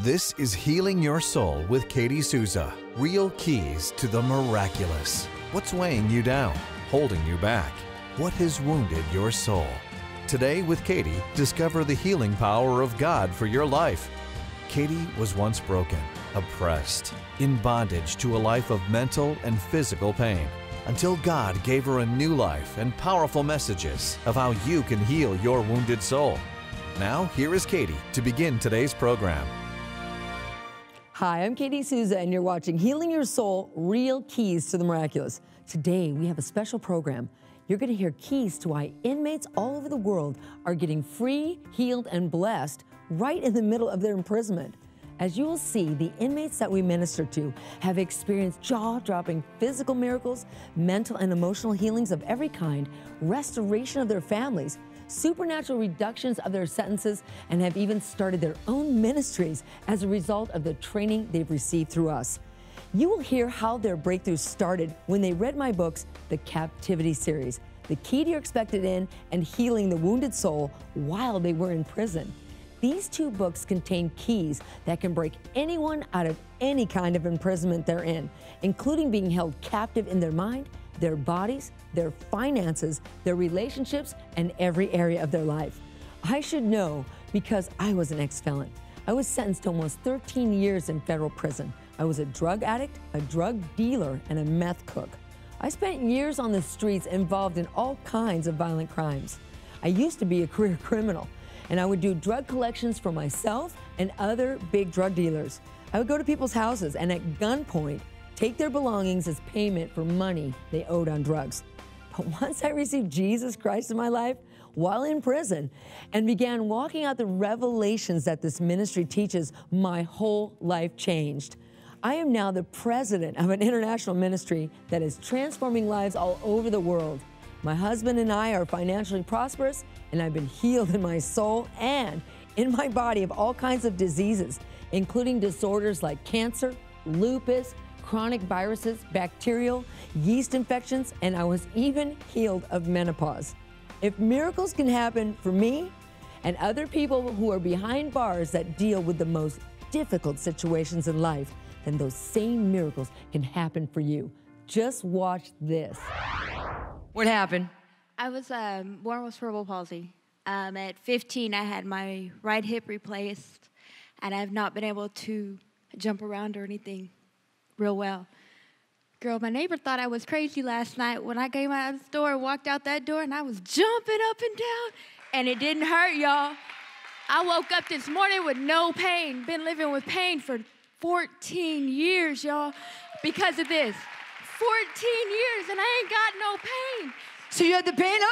This is Healing Your Soul with Katie Souza. Real keys to the miraculous. What's weighing you down, holding you back? What has wounded your soul? Today with Katie, discover the healing power of God for your life. Katie was once broken, oppressed, in bondage to a life of mental and physical pain, until God gave her a new life and powerful messages of how you can heal your wounded soul. Now, here is Katie to begin today's program. Hi, I'm Katie Souza, and you're watching Healing Your Soul, Real Keys to the Miraculous. Today, we have a special program. You're going to hear keys to why inmates all over the world are getting free, healed, and blessed right in the middle of their imprisonment. As you will see, the inmates that we minister to have experienced jaw-dropping physical miracles, mental and emotional healings of every kind, restoration of their families, supernatural reductions of their sentences, and have even started their own ministries as a result of the training they've received through us. You will hear how their breakthrough started when they read my books, The Captivity Series, The Key to Your Expected End and Healing the Wounded Soul while they were in prison. These two books contain keys that can break anyone out of any kind of imprisonment they're in, including being held captive in their mind, their bodies, their finances, their relationships, and every area of their life. I should know because I was an ex-felon. I was sentenced to almost 13 years in federal prison. I was a drug addict, a drug dealer, and a meth cook. I spent years on the streets involved in all kinds of violent crimes. I used to be a career criminal, and I would do drug collections for myself and other big drug dealers. I would go to people's houses and at gunpoint take their belongings as payment for money they owed on drugs. But once I received Jesus Christ in my life while in prison and began walking out the revelations that this ministry teaches, my whole life changed. I am now the president of an international ministry that is transforming lives all over the world. My husband and I are financially prosperous, and I've been healed in my soul and in my body of all kinds of diseases, including disorders like cancer, lupus, chronic viruses, bacterial, yeast infections, and I was even healed of menopause. If miracles can happen for me and other people who are behind bars that deal with the most difficult situations in life, then those same miracles can happen for you. Just watch this. What happened? I was born with cerebral palsy. At 15, I had my right hip replaced, and I've not been able to jump around or anything real well. Girl, my neighbor thought I was crazy last night when I came out of the store and walked out that door, and I was jumping up and down, and it didn't hurt, y'all. I woke up this morning with no pain. Been living with pain for 14 years, y'all, because of this. 14 years, and I ain't got no pain. So you had the pain?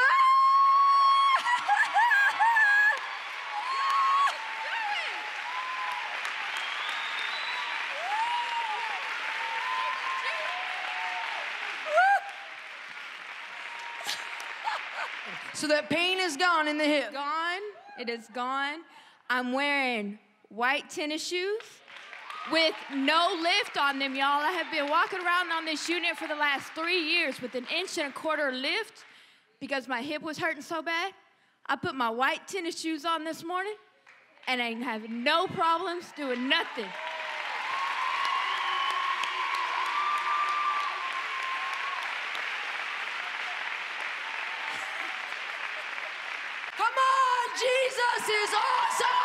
So that pain is gone in the hip? Gone. It is gone. I'm wearing white tennis shoes with no lift on them, y'all. I have been walking around on this unit for the last 3 years with an 1.25 inch lift because my hip was hurting so bad. I put my white tennis shoes on this morning, and I have no problems doing nothing. Come on, Jesus is awesome!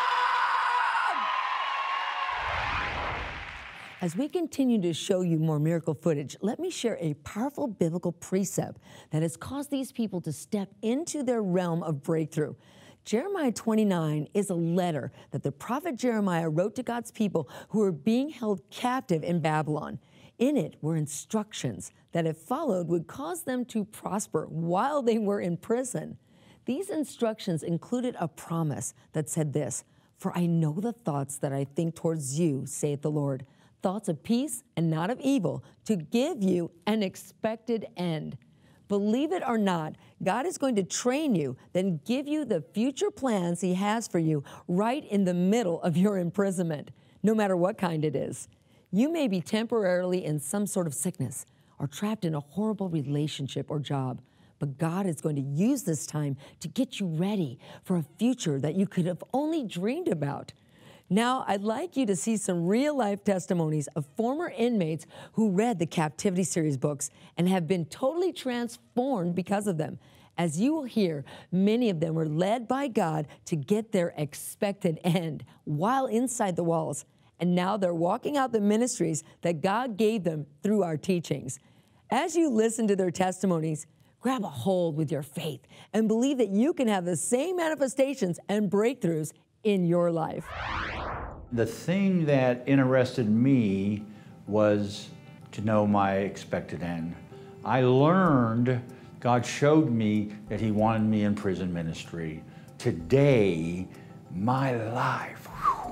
As we continue to show you more miracle footage, let me share a powerful biblical precept that has caused these people to step into their realm of breakthrough. Jeremiah 29 is a letter that the prophet Jeremiah wrote to God's people who were being held captive in Babylon. In it were instructions that, if followed, would cause them to prosper while they were in prison. These instructions included a promise that said this, "For I know the thoughts that I think towards you, saith the Lord, thoughts of peace and not of evil, to give you an expected end." Believe it or not, God is going to train you, then give you the future plans He has for you right in the middle of your imprisonment, no matter what kind it is. You may be temporarily in some sort of sickness or trapped in a horrible relationship or job, but God is going to use this time to get you ready for a future that you could have only dreamed about. Now, I'd like you to see some real-life testimonies of former inmates who read the Captivity Series books and have been totally transformed because of them. As you will hear, many of them were led by God to get their expected end while inside the walls. And now they're walking out the ministries that God gave them through our teachings. As you listen to their testimonies, grab a hold with your faith and believe that you can have the same manifestations and breakthroughs in your life. The thing that interested me was to know my expected end. I learned, God showed me that He wanted me in prison ministry. Today, my life,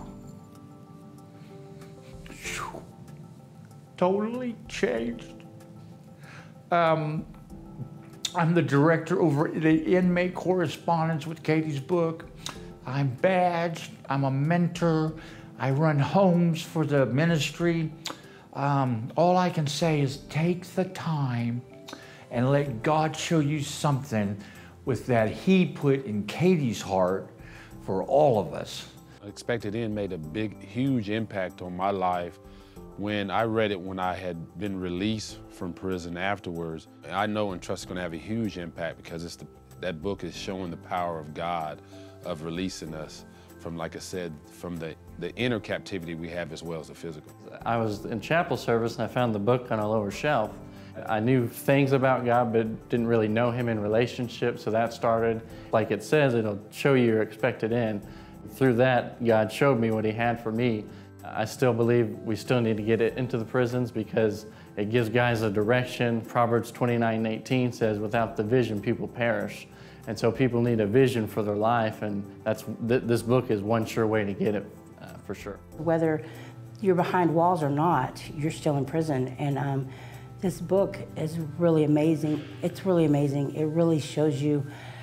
totally changed. I'm the director over the inmate correspondence with Katie's book. I'm badged, I'm a mentor, I run homes for the ministry. All I can say is take the time and let God show you something with that He put in Katie's heart for all of us. Expected End made a big, huge impact on my life when I read it when I had been released from prison afterwards. I know and trust it's going to have a huge impact because that book is showing the power of God of releasing us from, like I said, from the inner captivity we have as well as the physical. I was in chapel service and I found the book on a lower shelf. I knew things about God but didn't really know Him in relationship, so that started. Like it says, it'll show you your expected end. Through that, God showed me what He had for me. I still believe we still need to get it into the prisons because it gives guys a direction. Proverbs 29:18 says, without the vision, people perish. And so people need a vision for their life, and this book is one sure way to get it, for sure. Whether you're behind walls or not, you're still in prison. And this book is really amazing. It's really amazing. It really shows you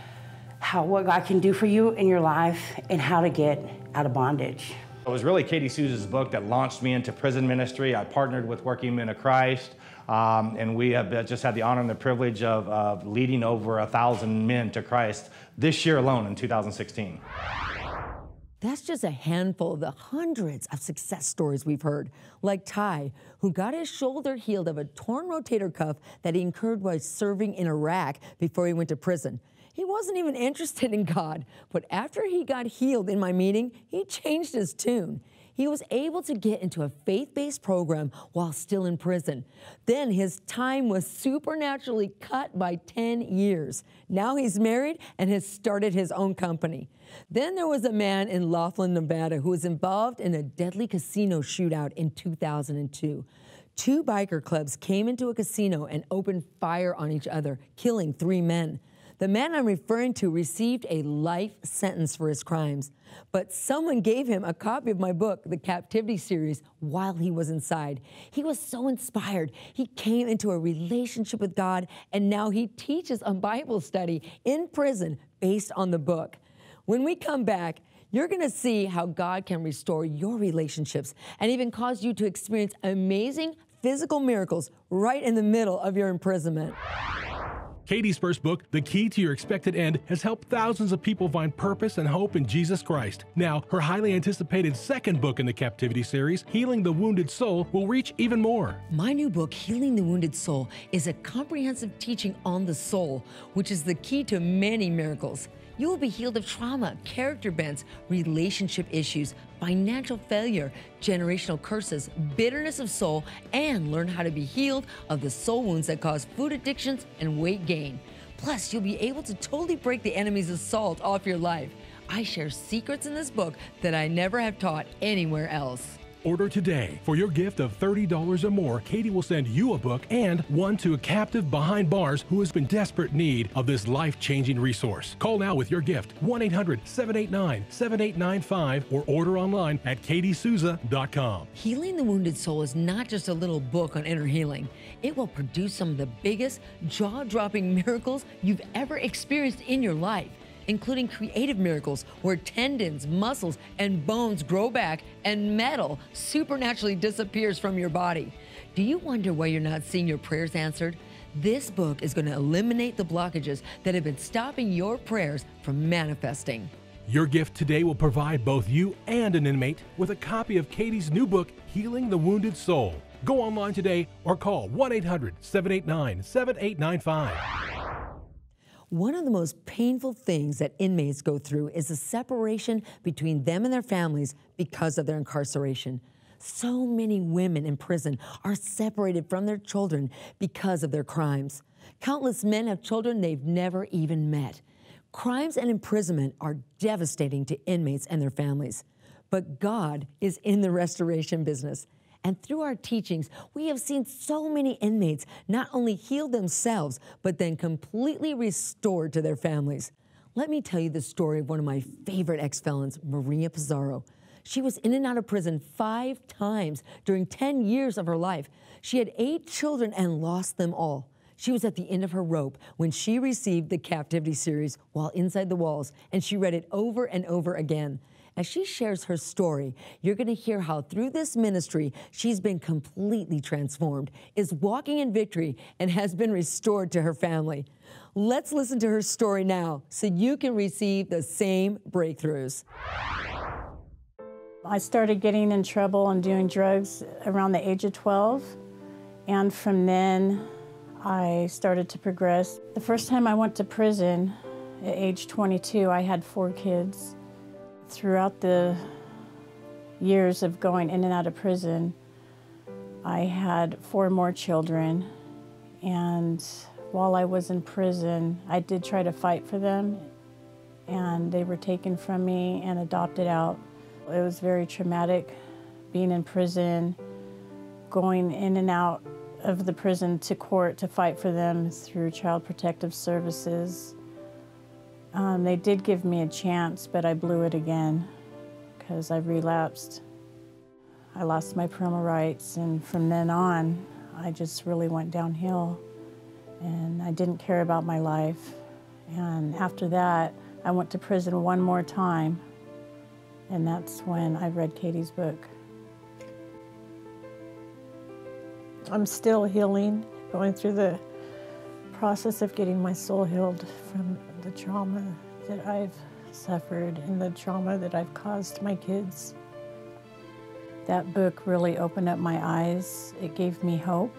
what God can do for you in your life and how to get out of bondage. It was really Katie Souza's book that launched me into prison ministry. I partnered with Working Men of Christ, and we have just had the honor and the privilege of leading over 1,000 men to Christ this year alone in 2016. That's just a handful of the hundreds of success stories we've heard, like Ty, who got his shoulder healed of a torn rotator cuff that he incurred while serving in Iraq before he went to prison. He wasn't even interested in God, but after he got healed in my meeting, he changed his tune. He was able to get into a faith-based program while still in prison. Then his time was supernaturally cut by 10 years. Now he's married and has started his own company. Then there was a man in Laughlin, Nevada, who was involved in a deadly casino shootout in 2002. Two biker clubs came into a casino and opened fire on each other, killing 3 men. The man I'm referring to received a life sentence for his crimes, but someone gave him a copy of my book, The Captivity Series, while he was inside. He was so inspired. He came into a relationship with God, and now he teaches a Bible study in prison based on the book. When we come back, you're going to see how God can restore your relationships and even cause you to experience amazing physical miracles right in the middle of your imprisonment. Katie's first book, The Key to Your Expected End, has helped thousands of people find purpose and hope in Jesus Christ. Now, her highly anticipated second book in the Captivity series, Healing the Wounded Soul, will reach even more. My new book, Healing the Wounded Soul, is a comprehensive teaching on the soul, which is the key to many miracles. You will be healed of trauma, character bends, relationship issues, financial failure, generational curses, bitterness of soul, and learn how to be healed of the soul wounds that cause food addictions and weight gain. Plus, you'll be able to totally break the enemy's assault off your life. I share secrets in this book that I never have taught anywhere else. Order today. For your gift of $30 or more, Katie will send you a book and one to a captive behind bars who has been in desperate need of this life-changing resource. Call now with your gift, 1-800-789-7895, or order online at katiesouza.com. Healing the Wounded Soul is not just a little book on inner healing. It will produce some of the biggest, jaw-dropping miracles you've ever experienced in your life, including creative miracles where tendons, muscles, and bones grow back and metal supernaturally disappears from your body. Do you wonder why you're not seeing your prayers answered? This book is going to eliminate the blockages that have been stopping your prayers from manifesting. Your gift today will provide both you and an inmate with a copy of Katie's new book, Healing the Wounded Soul. Go online today or call 1-800-789-7895. One of the most painful things that inmates go through is the separation between them and their families because of their incarceration. So many women in prison are separated from their children because of their crimes. Countless men have children they've never even met. Crimes and imprisonment are devastating to inmates and their families. But God is in the restoration business. And through our teachings, we have seen so many inmates not only heal themselves, but then completely restored to their families. Let me tell you the story of one of my favorite ex-felons, Maria Pizarro. She was in and out of prison 5 times during 10 years of her life. She had 8 children and lost them all. She was at the end of her rope when she received the Captivity series while inside the walls, and she read it over and over again. As she shares her story, you're going to hear how through this ministry, she's been completely transformed, is walking in victory, and has been restored to her family. Let's listen to her story now so you can receive the same breakthroughs. I started getting in trouble and doing drugs around the age of 12, and from then I started to progress. The first time I went to prison at age 22, I had 4 kids. Throughout the years of going in and out of prison, I had 4 more children, and while I was in prison, I did try to fight for them, and they were taken from me and adopted out. It was very traumatic being in prison, going in and out of the prison to court to fight for them through Child Protective Services. They did give me a chance, but I blew it again because I relapsed. I lost my parental rights, and from then on, I just really went downhill, and I didn't care about my life. And after that, I went to prison one more time, and that's when I read Katie's book. I'm still healing, going through the process of getting my soul healed from the trauma that I've suffered and the trauma that I've caused my kids. That book really opened up my eyes. It gave me hope.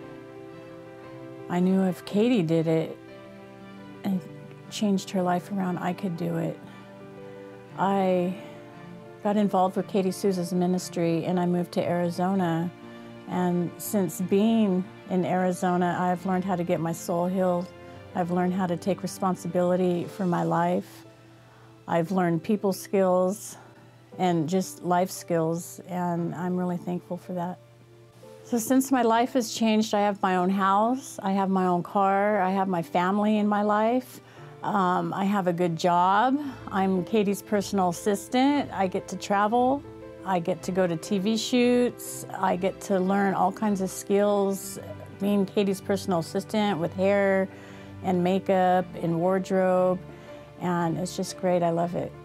I knew if Katie did it and changed her life around, I could do it. I got involved with Katie Souza's ministry, and I moved to Arizona. And since being in Arizona, I've learned how to get my soul healed. I've learned how to take responsibility for my life. I've learned people skills and just life skills, and I'm really thankful for that. So since my life has changed, I have my own house, I have my own car, I have my family in my life. I have a good job. I'm Katie's personal assistant. I get to travel. I get to go to TV shoots. I get to learn all kinds of skills, being Katie's personal assistant with hair and makeup and wardrobe, and it's just great. I love it.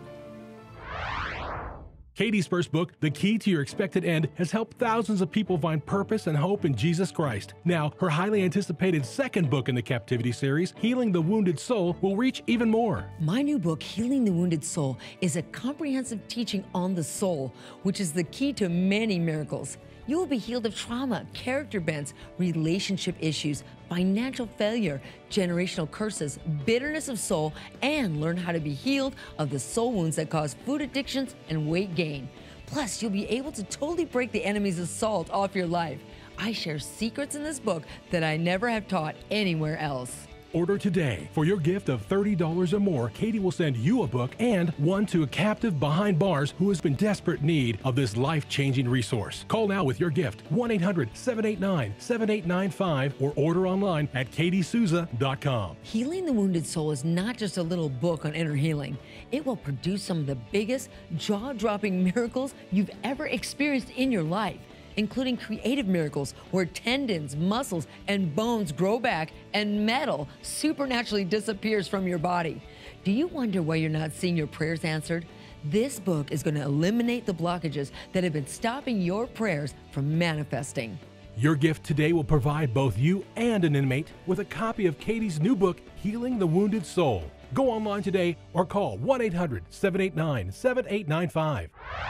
Katie's first book, The Key to Your Expected End, has helped thousands of people find purpose and hope in Jesus Christ. Now, her highly anticipated second book in the Captivity series, Healing the Wounded Soul, will reach even more. My new book, Healing the Wounded Soul, is a comprehensive teaching on the soul, which is the key to many miracles. You will be healed of trauma, character bends, relationship issues, financial failure, generational curses, bitterness of soul, and learn how to be healed of the soul wounds that cause food addictions and weight gain. Plus, you'll be able to totally break the enemy's assault off your life. I share secrets in this book that I never have taught anywhere else. Order today. For your gift of $30 or more, Katie will send you a book and one to a captive behind bars who has been desperate need of this life-changing resource. Call now with your gift, 1-800-789-7895, or order online at katiesouza.com. Healing the Wounded Soul is not just a little book on inner healing. It will produce some of the biggest, jaw-dropping miracles you've ever experienced in your life, including creative miracles where tendons, muscles, and bones grow back and metal supernaturally disappears from your body. Do you wonder why you're not seeing your prayers answered? This book is going to eliminate the blockages that have been stopping your prayers from manifesting. Your gift today will provide both you and an inmate with a copy of Katie's new book, Healing the Wounded Soul. Go online today or call 1-800-789-7895.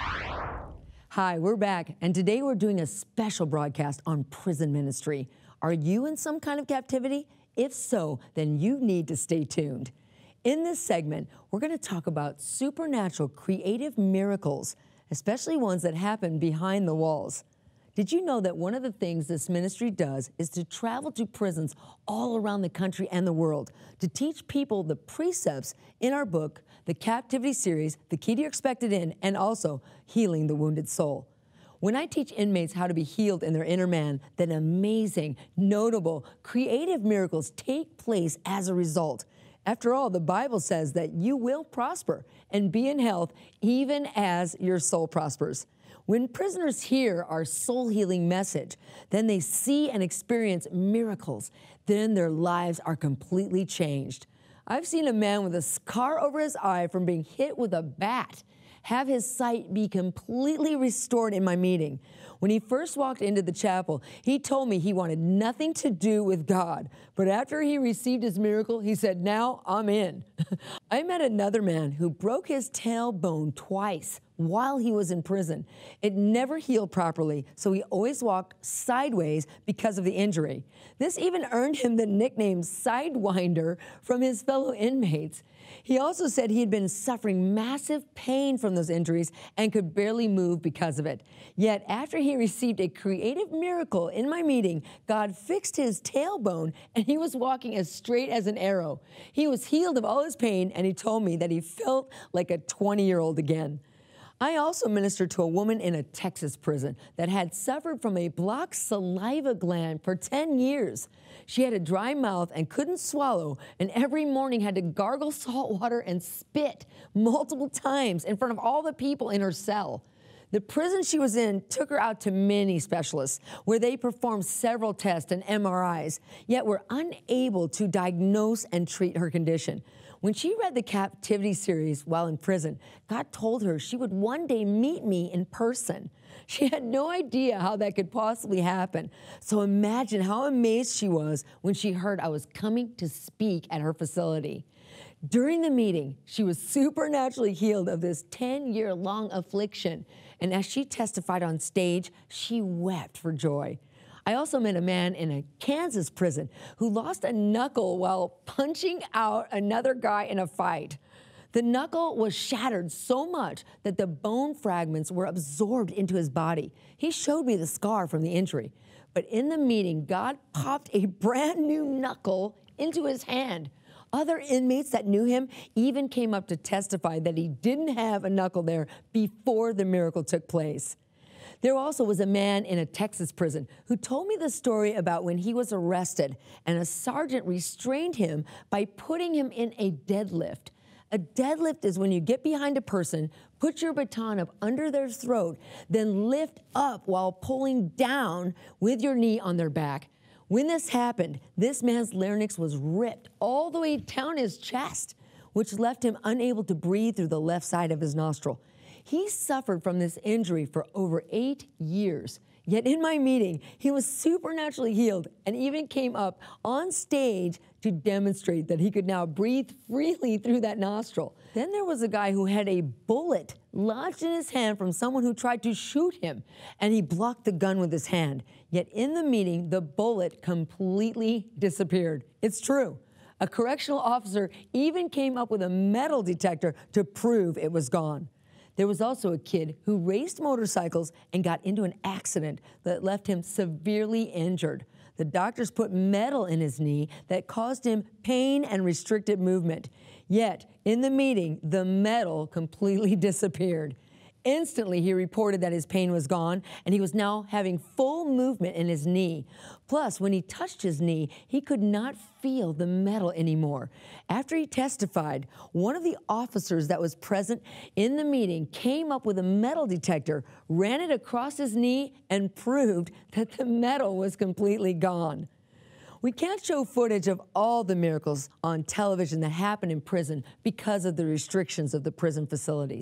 Hi, we're back, and today we're doing a special broadcast on prison ministry. Are you in some kind of captivity? If so, then you need to stay tuned. In this segment, we're going to talk about supernatural creative miracles, especially ones that happen behind the walls. Did you know that one of the things this ministry does is to travel to prisons all around the country and the world to teach people the precepts in our book, the Captivity Series, The Key to Your Expected End, and also Healing the Wounded Soul? When I teach inmates how to be healed in their inner man, then amazing, notable, creative miracles take place as a result. After all, the Bible says that you will prosper and be in health even as your soul prospers. When prisoners hear our soul-healing message, then they see and experience miracles. Then their lives are completely changed. I've seen a man with a scar over his eye from being hit with a bat have his sight be completely restored in my meeting. When he first walked into the chapel, he told me he wanted nothing to do with God. But after he received his miracle, he said, "Now I'm in." I met another man who broke his tailbone twice while he was in prison. It never healed properly, so he always walked sideways because of the injury. This even earned him the nickname Sidewinder from his fellow inmates. He also said he had been suffering massive pain from those injuries and could barely move because of it. Yet after he received a creative miracle in my meeting, God fixed his tailbone and he was walking as straight as an arrow. He was healed of all his pain, and he told me that he felt like a 20-year-old again. I also ministered to a woman in a Texas prison that had suffered from a blocked saliva gland for 10 years. She had a dry mouth and couldn't swallow, and every morning had to gargle salt water and spit multiple times in front of all the people in her cell. The prison she was in took her out to many specialists, where they performed several tests and MRIs, yet were unable to diagnose and treat her condition. When she read the Captivity Series while in prison, God told her she would one day meet me in person. She had no idea how that could possibly happen. So imagine how amazed she was when she heard I was coming to speak at her facility. During the meeting, she was supernaturally healed of this 10-year-long affliction. And as she testified on stage, she wept for joy. I also met a man in a Kansas prison who lost a knuckle while punching out another guy in a fight. The knuckle was shattered so much that the bone fragments were absorbed into his body. He showed me the scar from the injury. But in the meeting, God popped a brand new knuckle into his hand. Other inmates that knew him even came up to testify that he didn't have a knuckle there before the miracle took place. There also was a man in a Texas prison who told me the story about when he was arrested and a sergeant restrained him by putting him in a deadlift. A deadlift is when you get behind a person, put your baton up under their throat, then lift up while pulling down with your knee on their back. When this happened, this man's larynx was ripped all the way down his chest, which left him unable to breathe through the left side of his nostril. He suffered from this injury for over 8 years. Yet in my meeting, he was supernaturally healed and even came up on stage to demonstrate that he could now breathe freely through that nostril. Then there was a guy who had a bullet lodged in his hand from someone who tried to shoot him, and he blocked the gun with his hand. Yet in the meeting, the bullet completely disappeared. It's true. A correctional officer even came up with a metal detector to prove it was gone. There was also a kid who raced motorcycles and got into an accident that left him severely injured. The doctors put metal in his knee that caused him pain and restricted movement. Yet, in the meeting, the metal completely disappeared. Instantly, he reported that his pain was gone, and he was now having full movement in his knee. Plus, when he touched his knee, he could not feel the metal anymore. After he testified, one of the officers that was present in the meeting came up with a metal detector, ran it across his knee, and proved that the metal was completely gone. We can't show footage of all the miracles on television that happen in prison because of the restrictions of the prison facilities.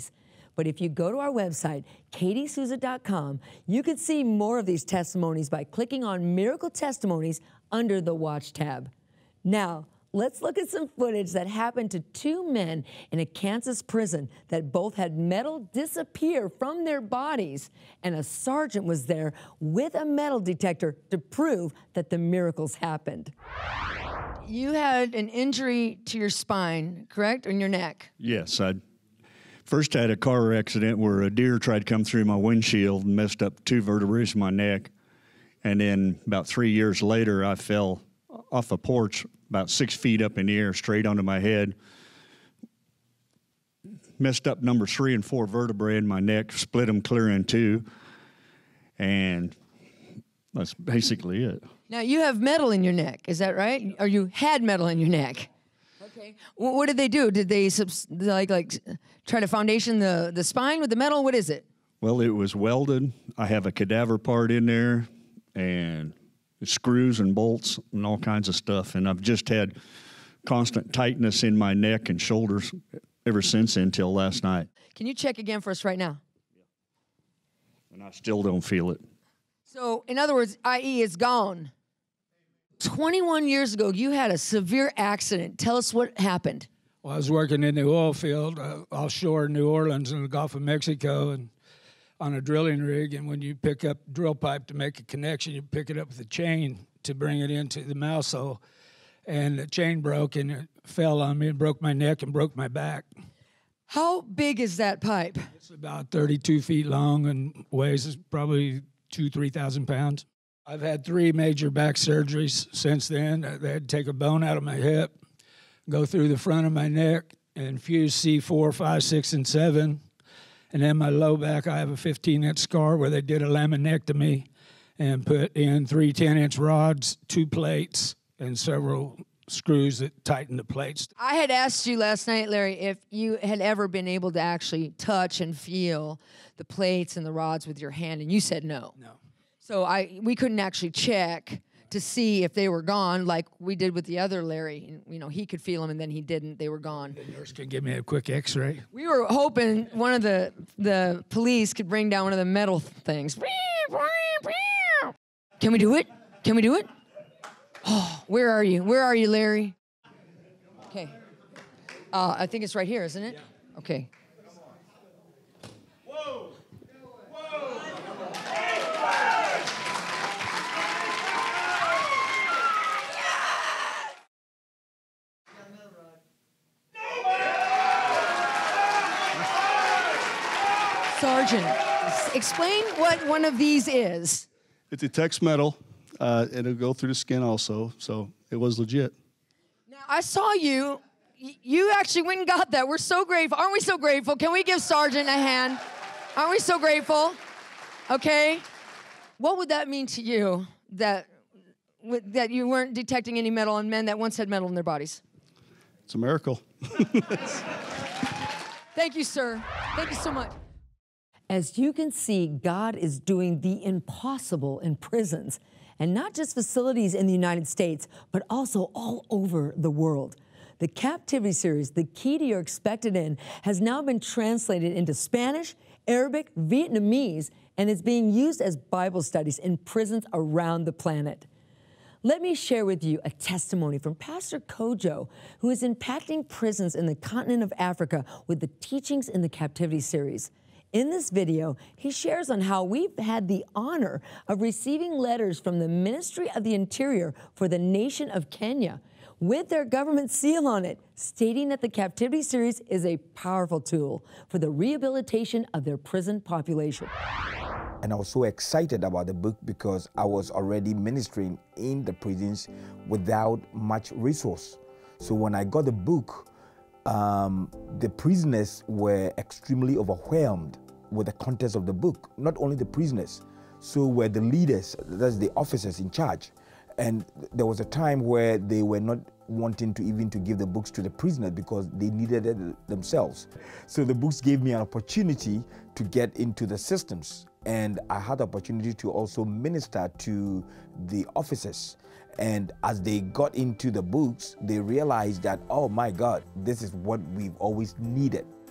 But if you go to our website, katiesouza.com, you can see more of these testimonies by clicking on Miracle Testimonies under the Watch tab. Now, let's look at some footage that happened to two men in a Kansas prison that both had metal disappear from their bodies, and a sergeant was there with a metal detector to prove that the miracles happened. You had an injury to your spine, correct, or in your neck? Yes, I first had a car accident where a deer tried to come through my windshield and messed up 2 vertebrae in my neck. And then about 3 years later, I fell off a porch about 6 feet up in the air, straight onto my head. Messed up number 3 and 4 vertebrae in my neck, split them clear in 2. And that's basically it. Now, you have metal in your neck, is that right? Or you had metal in your neck? Okay. What did they do? Did they try to foundation the spine with the metal? What is it? Well, it was welded. I have a cadaver part in there and screws and bolts and all kinds of stuff. And I've just had constant tightness in my neck and shoulders ever since until last night. Can you check again for us right now? And I still don't feel it. So, in other words, IE is gone. 21 years ago, you had a severe accident. Tell us what happened. Well, I was working in the oil field offshore New Orleans in the Gulf of Mexico and on a drilling rig. And when you pick up drill pipe to make a connection, you pick it up with a chain to bring it into the mouse hole. And the chain broke and it fell on me and broke my neck and broke my back. How big is that pipe? It's about 32 feet long and weighs probably 2,000-3,000 pounds. I've had 3 major back surgeries since then. They had to take a bone out of my hip, go through the front of my neck, and fuse C4, 5, 6, and 7. And then my low back, I have a 15-inch scar where they did a laminectomy and put in 3 10-inch rods, 2 plates, and several screws that tighten the plates. I had asked you last night, Larry, if you had ever been able to actually touch and feel the plates and the rods with your hand, and you said no. No. So we couldn't actually check to see if they were gone like we did with the other Larry. And, he could feel them, and then he didn't. They were gone. The nurse could give me a quick x-ray. We were hoping one of the police could bring down one of the metal things. Can we do it? Can we do it? Oh, where are you? Where are you, Larry? Okay. I think it's right here, isn't it? Yeah. Okay. Whoa. Whoa. Sergeant, explain what one of these is. It detects metal. It'll go through the skin also, so it was legit. Now, I saw you. You actually went and got that. We're so grateful. Aren't we so grateful? Can we give Sergeant a hand? Aren't we so grateful? Okay. What would that mean to you that you weren't detecting any metal in men that once had metal in their bodies? It's a miracle. Thank you, sir. Thank you so much. As you can see, God is doing the impossible in prisons, and not just facilities in the United States, but also all over the world. The Captivity series, The Key to Your Expected End, has now been translated into Spanish, Arabic, Vietnamese, and is being used as Bible studies in prisons around the planet. Let me share with you a testimony from Pastor Kojo, who is impacting prisons in the continent of Africa with the teachings in the Captivity series. In this video, he shares on how we've had the honor of receiving letters from the Ministry of the Interior for the nation of Kenya with their government seal on it, stating that the Captivity series is a powerful tool for the rehabilitation of their prison population. And I was so excited about the book because I was already ministering in the prisons without much resource. So when I got the book, the prisoners were extremely overwhelmed with the contents of the book. Not only the prisoners, so were the leaders, that's the officers in charge. And there was a time where they were not wanting to even to give the books to the prisoners because they needed it themselves. So the books gave me an opportunity to get into the systems. And I had the opportunity to also minister to the officers. And as they got into the books, they realized that, oh my God, this is what we've always needed.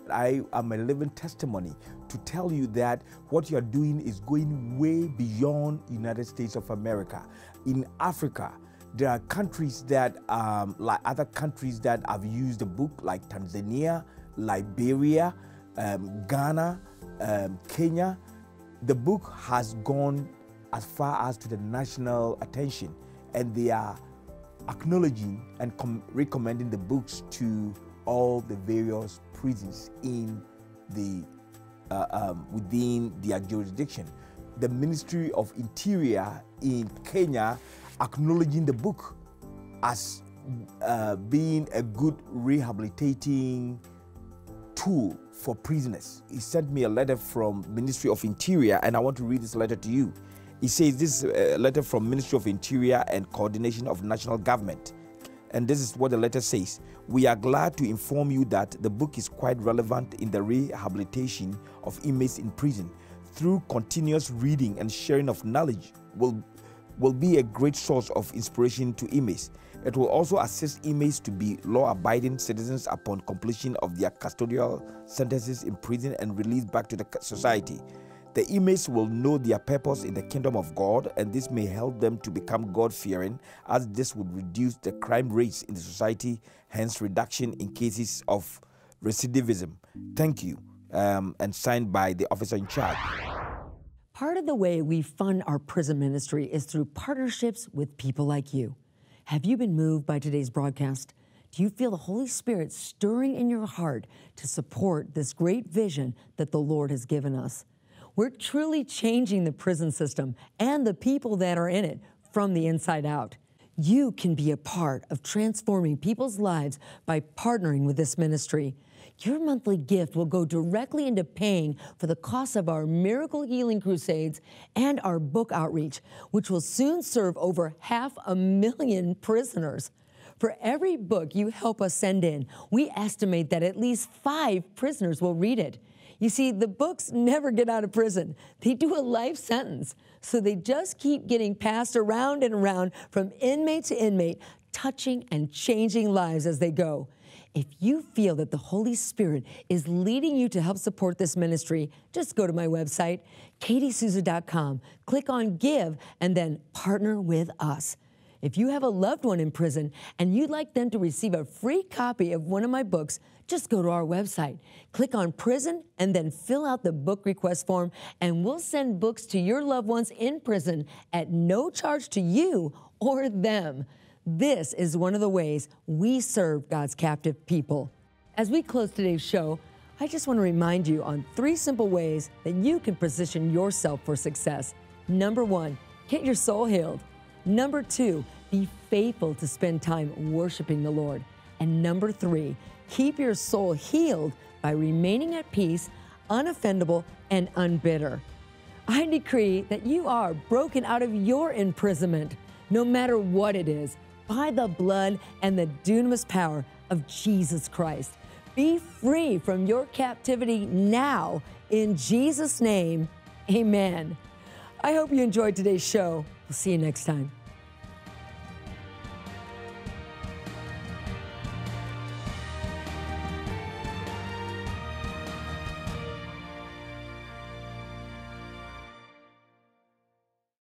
I am a living testimony to tell you that what you're doing is going way beyond United States of America. In Africa, there are countries that, like other countries that have used the book, like Tanzania, Liberia, Ghana, Kenya. The book has gone as far as to the national attention, and they are acknowledging and recommending the books to all the various prisons in the within their jurisdiction. The Ministry of Interior in Kenya acknowledging the book as being a good rehabilitating tool for prisoners. He sent me a letter from Ministry of Interior, and I want to read this letter to you. He says, this is a letter from Ministry of Interior and Coordination of National Government. And this is what the letter says. We are glad to inform you that the book is quite relevant in the rehabilitation of inmates in prison. Through continuous reading and sharing of knowledge will be a great source of inspiration to inmates. It will also assist inmates to be law-abiding citizens upon completion of their custodial sentences in prison and released back to the society. The inmates will know their purpose in the kingdom of God, and this may help them to become God-fearing, as this would reduce the crime rates in the society, hence reduction in cases of recidivism. Thank you, and signed by the officer in charge. Part of the way we fund our prison ministry is through partnerships with people like you. Have you been moved by today's broadcast? Do you feel the Holy Spirit stirring in your heart to support this great vision that the Lord has given us? We're truly changing the prison system and the people that are in it from the inside out. You can be a part of transforming people's lives by partnering with this ministry. Your monthly gift will go directly into paying for the cost of our miracle healing crusades and our book outreach, which will soon serve over 500,000 prisoners. For every book you help us send in, we estimate that at least 5 prisoners will read it. You see, the books never get out of prison. They do a life sentence. So they just keep getting passed around and around from inmate to inmate, touching and changing lives as they go. If you feel that the Holy Spirit is leading you to help support this ministry, just go to my website, katiesouza.com, click on Give, and then Partner with Us. If you have a loved one in prison and you'd like them to receive a free copy of one of my books, just go to our website, click on Prison, and then fill out the book request form, and we'll send books to your loved ones in prison at no charge to you or them. This is one of the ways we serve God's captive people. As we close today's show, I just want to remind you on 3 simple ways that you can position yourself for success. Number 1, get your soul healed. Number 2, be faithful to spend time worshiping the Lord. And number 3, keep your soul healed by remaining at peace, unoffendable, and unbitter. I decree that you are broken out of your imprisonment, no matter what it is, by the blood and the dunamis power of Jesus Christ. Be free from your captivity now, in Jesus' name, amen. I hope you enjoyed today's show. We'll see you next time.